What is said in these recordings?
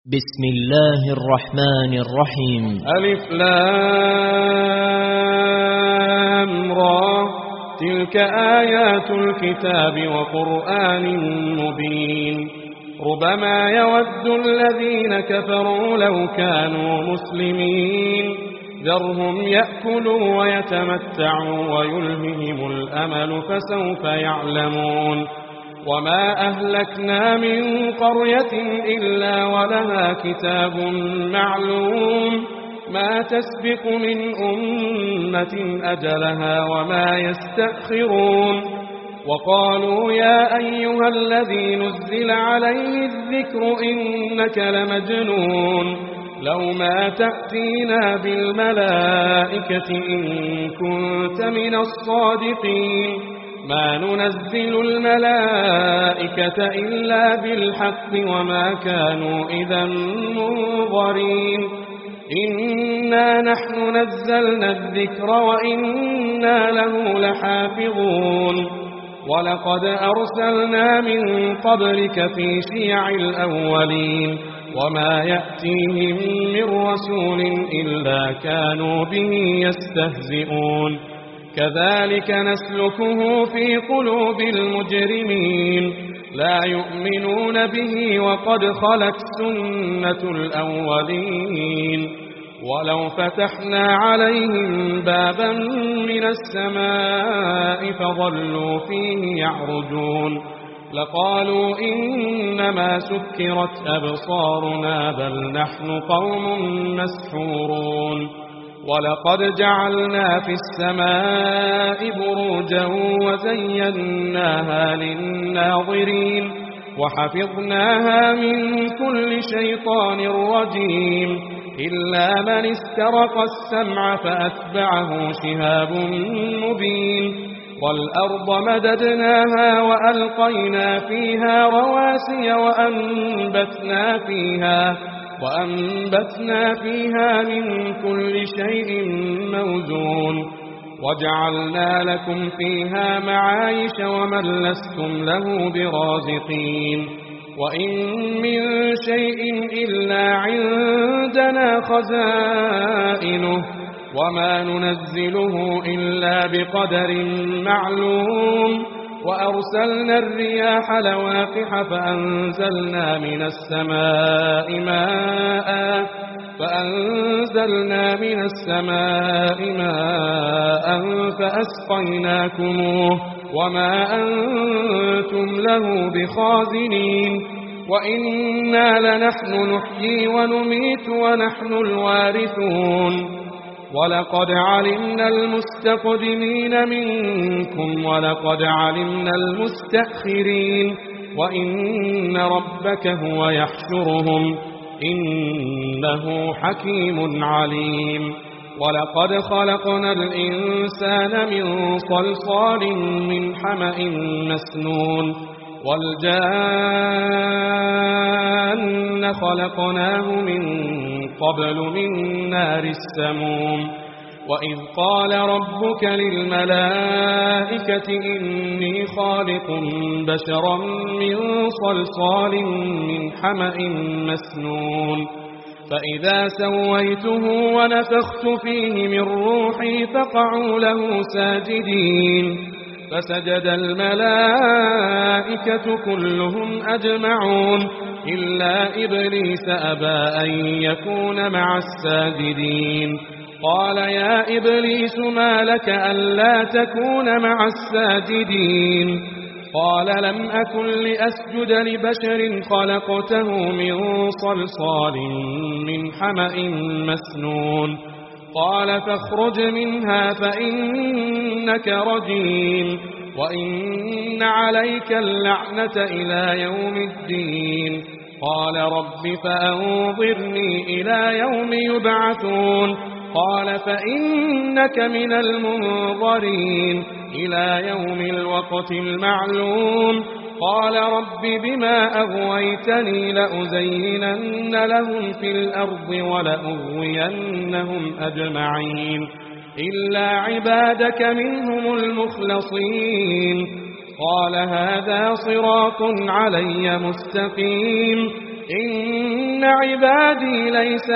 بسم الله الرحمن الرحيم. ألف لام را تلك آيات الكتاب وقرآن مبين ربما يود الذين كفروا لو كانوا مسلمين ذرهم يأكلوا ويتمتعوا ويلههم الأمل فسوف يعلمون وما أهلكنا من قرية إلا ولها كتاب معلوم ما تسبق من أمة أجلها وما يستأخرون وقالوا يا أيها الذي نزل عليه الذكر إنك لمجنون لو ما تأتينا بالملائكة إن كنت من الصادقين ما ننزل الملائكة إلا بالحق وما كانوا إذا منظرين إنا نحن نزلنا الذكر وإنا له لحافظون ولقد أرسلنا من قبلك في شيع الأولين وما يأتيهم من رسول إلا كانوا به يستهزئون كذلك نسلكه في قلوب المجرمين لا يؤمنون به وقد خلت سنة الأولين ولو فتحنا عليهم بابا من السماء فظلوا فيه يعرجون لقالوا إنما سكرت أبصارنا بل نحن قوم مسحورون ولقد جعلنا في السماء بروجا وزيناها للناظرين وحفظناها من كل شيطان رجيم إلا من استرق السمع فأتبعه شهاب مبين والأرض مددناها وألقينا فيها رواسي وأنبتنا فيها من كل شيء موزون وجعلنا لكم فيها معايش ومن لستم له برازقين وإن من شيء إلا عندنا خزائنه وما ننزله إلا بقدر معلوم وأرسلنا الرياح لواقح فأنزلنا من السماء ماء فأسقيناكموه وما أنتم له بخازنين وإنا لنحن نحيي ونميت ونحن الوارثون ولقد علمنا المستقدمين منكم ولقد علمنا المستأخرين وإن ربك هو يحشرهم إنه حكيم عليم ولقد خلقنا الإنسان من صلصال من حمأ مسنون والجان خلقناه من قبل من نار السموم وإذ قال ربك للملائكة إني خالق بشرا من صلصال من حمأ مسنون فإذا سويته ونفخت فيه من روحي فقعوا له ساجدين فسجد الملائكة كلهم أجمعون إلا إبليس أبى أن يكون مع الساجدين قال يا إبليس ما لك ألا تكون مع الساجدين قال لم أكن لأسجد لبشر خلقته من صلصال من حمأ مسنون قال فاخرج منها فإنك رجيم وإن عليك اللعنة إلى يوم الدين قال رب فأنظرني إلى يوم يبعثون قال فإنك من المنظرين إلى يوم الوقت المعلوم قال رب بما أغويتني لأزينن لهم في الأرض ولأغوينهم أجمعين إلا عبادك منهم المخلصين قال هذا صراط علي مستقيم إن عبادي ليس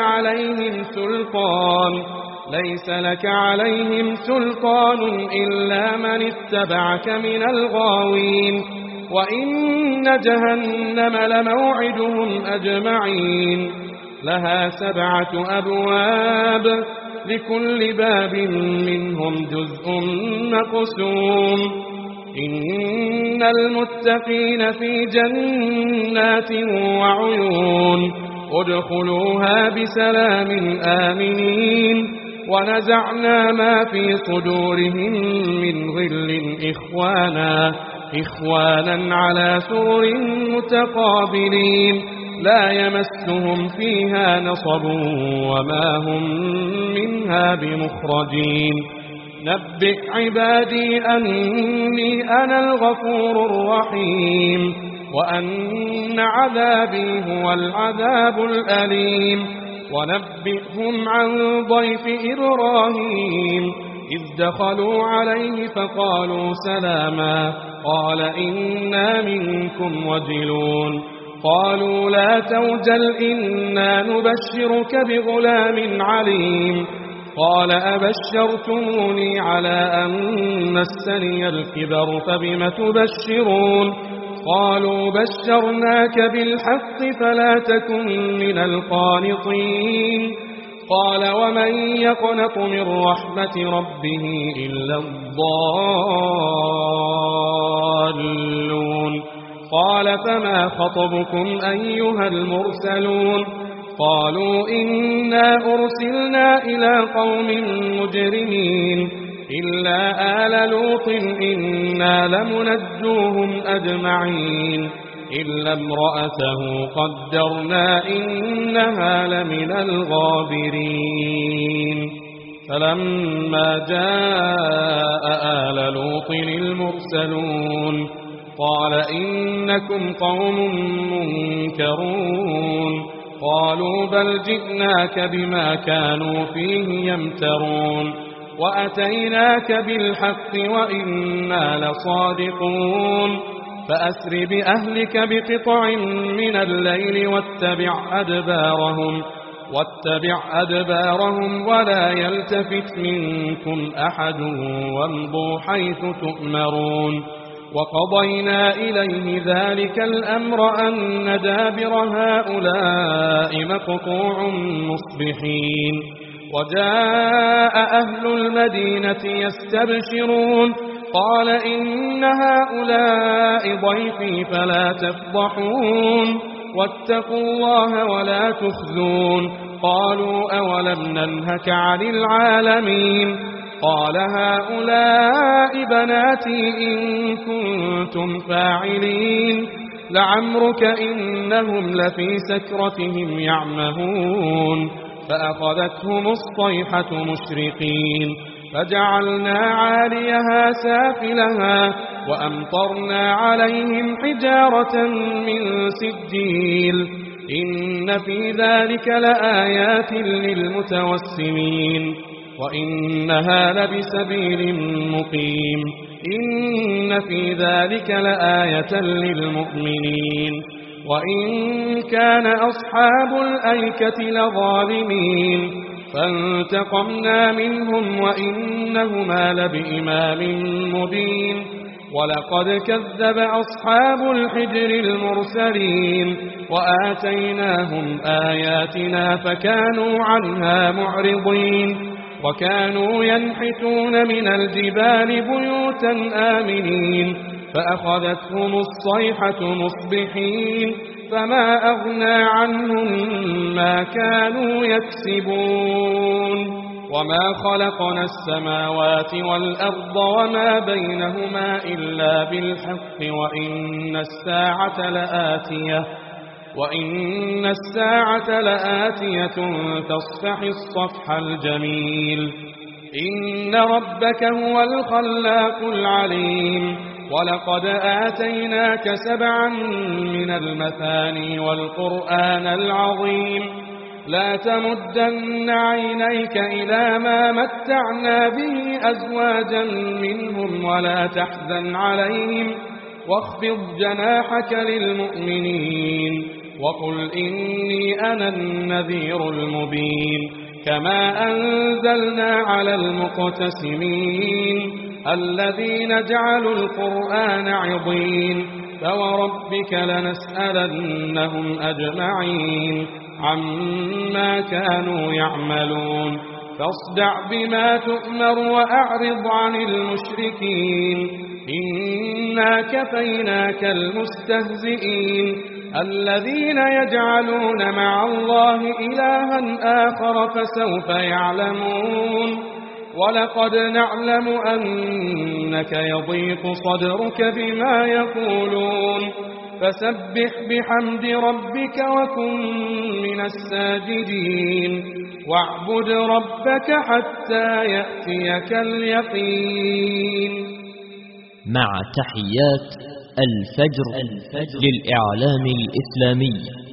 لك عليهم سلطان إلا من اتبعك من الغاوين وإن جهنم لموعدهم أجمعين لها 7 أبواب لكل باب منهم جزء مقسوم إن المتقين في جنات وعيون ادخلوها بسلام آمنين ونزعنا ما في صدورهم من غل إخوانا على سرر متقابلين لا يمسهم فيها نصب وما هم منها بمخرجين نبئ عبادي أني أنا الغفور الرحيم وأن عذابي هو العذاب الأليم ونبئهم عن ضيف إبراهيم إذ دخلوا عليه فقالوا سلاما قال إنا منكم وجلون قالوا لا توجل إنا نبشرك بغلام عليم قال أبشرتموني على أن مسني الكبر فبم تبشرون قالوا بشرناك بالحق فلا تكن من القانطين قال ومن يقنط من رحمة ربه إلا الضالون قال فما خطبكم أيها المرسلون قالوا إنا أرسلنا إلى قوم مجرمين إلا آل لوط إنا لمنجوهم أجمعين إلا امرأته قدرنا إنها لمن الغابرين فلما جاء آل لوط المرسلون قال إنكم قوم منكرون قالوا بل جئناك بما كانوا فيه يمترون وأتيناك بالحق وإنا لصادقون فأسر بأهلك بقطع من الليل واتبع أدبارهم ولا يلتفت منكم أحد وامضوا حيث تؤمرون وقضينا إليه ذلك الأمر أن دابر هؤلاء مقطوع مصبحين وجاء أهل المدينة يستبشرون قال إن هؤلاء ضيفي فلا تفضحون واتقوا الله ولا تخزون قالوا أولم ننهك عن العالمين قال هؤلاء بناتي إن كنتم فاعلين لعمرك إنهم لفي سكرتهم يعمهون فأخذتهم الصيحة مشرقين فجعلنا عاليها سافلها وأمطرنا عليهم حجارة من سجيل إن في ذلك لآيات للمتوسمين وإنها لبسبيل مقيم إن في ذلك لآية للمؤمنين وإن كان أصحاب الأيكة لظالمين فانتقمنا منهم وإنهما لبإمام مبين ولقد كذب أصحاب الحجر المرسلين وآتيناهم آياتنا فكانوا عنها معرضين وكانوا ينحتون من الجبال بيوتا آمنين فأخذتهم الصيحة مصبحين فما أغنى عنهم ما كانوا يكسبون وما خلقنا السماوات والأرض وما بينهما إلا بالحق وإن الساعة لآتية فاصفح الصفح الجميل إن ربك هو الخلاق العليم ولقد آتيناك 7 من المثاني والقرآن العظيم لا تمدن عينيك إلى ما متعنا به أزواجا منهم ولا تحزن عليهم واخفض جناحك للمؤمنين وقل إني أنا النذير المبين كما أنزلنا على المقتسمين الذين جعلوا القرآن عضين فوربك لنسألنهم أجمعين عما كانوا يعملون فاصدع بما تؤمر وأعرض عن المشركين إنا كفيناك المستهزئين الذين يجعلون مع الله إلها آخر فسوف يعلمون ولقد نعلم أنك يضيق صدرك بما يقولون فسبح بحمد ربك وكن من الساجدين واعبد ربك حتى يأتيك اليقين. مع تحيات الفجر للإعلام الإسلامي.